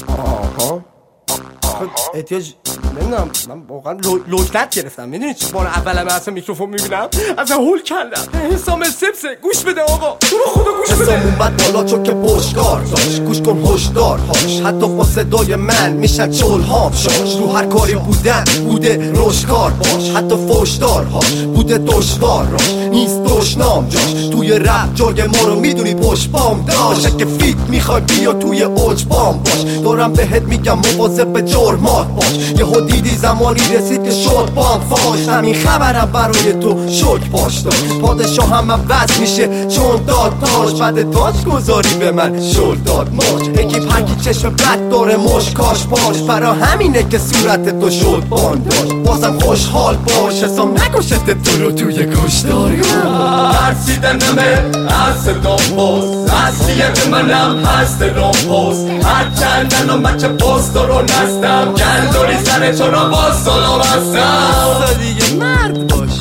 آها احتیاج نمیدونم، من واقعا لکنت گرفتم. میدونی چی بار اولم اصلا میکروفون میبینم اصلا هول کردم. حسام سبسه، گوش بده آقا، تو رو خدا گوش بده. حسام اومد بالا چون که پشتکار داشت، گوش کن هشدارهاش، حتی با صدای من میشن چلهام شاش. رو هر کاری بودن بوده روشکار باش، حتی فوشدارهاش بوده دشوار راش، نیست دشنام جاش. توی رپ جای ما رو میدونی پشت بام داشت، اگه فیت میخوای بیا توی اوج بام باش. دارم بهت میگم مواظب به جرمات باش، یهو دیدی زمانی رسید که شد بام فاش. همین خبرم برای تو شک باش داشت، پادشاه هم عوض میشه چون داد تاج. بعد تاج گذاری به من شل داد ماج، اکیپ هرکی چشم بد داره مشکاش باش. برا همینه که صورت تو شد بانداش، بازم خوشحال باش حسام نکشت تو رو توی کشتاری. ترسیدنمه از صدام باز، اصلیت منم هست رامپاز. هر چندن و مچه پاست رو نستم، گندوری سر چرا باز سلام هستم. دیگه مرد باش.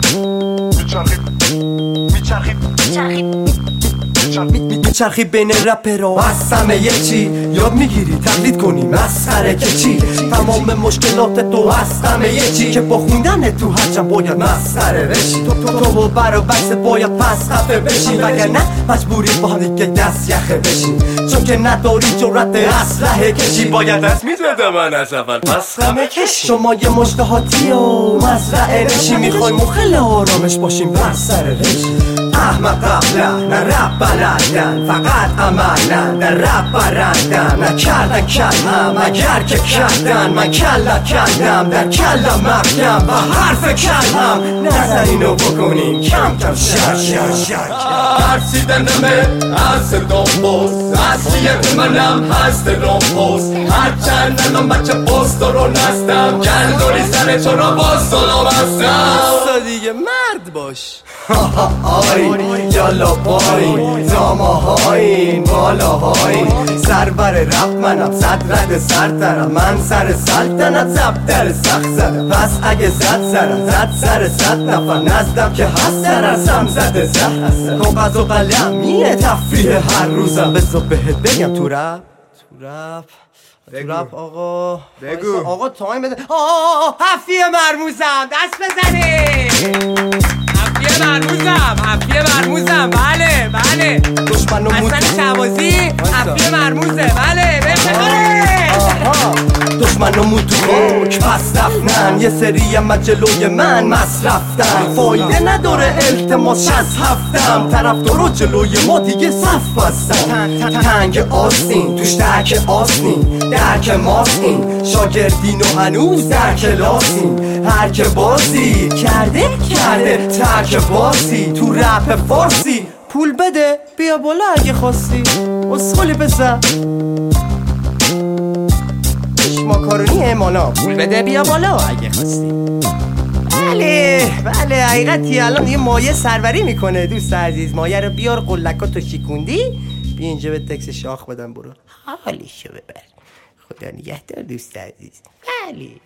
میچرخی بین رپرها هستم یه چی یاد میگیری تقلید کنی مسخره که چی. تمام مشکلات تو هستم یه چی که با خوندن تو هرچند باید مسخره بشی. تو و برعکس باید پس خفه بشی، وگرنه مجبوری با هم دیگه دست یخه بشی. چون که نداری جرأت اسلحه کشی، باید دست میداده من از اول پس خمه کشی. شما یه مشتهاتی و مزرعه نشی، میخوایم و خیلی آرامش باشیم بر سر رشی. احمد قبلا نه رپ بلدن، فقط عملن در رپ برندن. نکردن کلم اگر که کردن، من کلا کردم در کلا مردم و حرف کلم. نظر اینو بکنین کم کم شر. ترسیدنمه از صدام باز، اصلیت منم هست رامپاز. هر چندن و مچه پاست رو نستم، گندوری سر چرا باز سلام هستم. دیگه مرد باش. آی جالا پایین زاماهاین بالاهاین، سربر رپ منم صد رد سرترم. من سر سلطنت زبدر سخت زدم، پس اگه زد سر 100 نفر نزدم که هست درسم زده زد. کاغذ و قلم میره تفریح هر روزم. بذار بهت بگم تو رپ آقا بگو. آقا تایم بده. حفیه مرموزم دست بزنی. حفیه مرموزم بله دشمن و حسن شوازی حفیه مرموزه بله دشمن و موتو خوک پس رفتن، یه سری مجلوی من مصرفتن. فایده نداره التماس 67م، طرف تو رو جلوی ما دیگه صف بستن. تنگ آستین توش درک آستین، درک ماستین شاگردین و هنوز در کلاسین. هر که بازی کرده ترک بازی تو رپ فارسی. پول بده بیا بالا اگه خواستی، اسخولی بزن ماکارونی امانا. پول بده بیا بالا اگه خواستی. بله حقیقتی الان یه مایه سروری میکنه. دوست عزیز مایه رو بیار، قلکاتو شیکوندی بیا اینجا به تکس شاخ بدم برو حالشو ببر. خدا نگهدار دوست عزیز. بله